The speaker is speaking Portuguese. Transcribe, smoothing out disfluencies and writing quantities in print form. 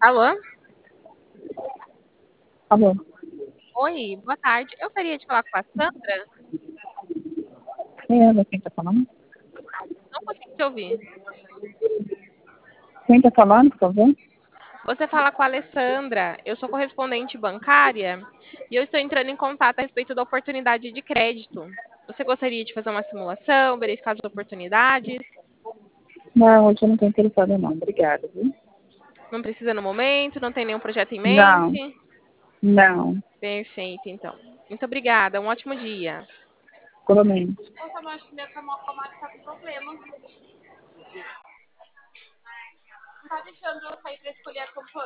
Alô? Alô, Oi, boa tarde. Eu gostaria de falar com a Sandra. quem está falando? Não consigo te ouvir. Quem está falando, por favor? Você fala com a Alessandra. Eu sou correspondente bancária e eu estou entrando em contato a respeito da oportunidade de crédito. Você gostaria de fazer uma simulação, verificar as oportunidades? Não, hoje eu não estou interessada não, obrigada, viu? Não precisa no momento, não tem nenhum projeto em Não, mente? não, Perfeito, então. Muito obrigada, um ótimo dia. provavelmente. Nossa, mas acho que minha tomada está com problema. Não tá deixando eu sair para escolher a campanha.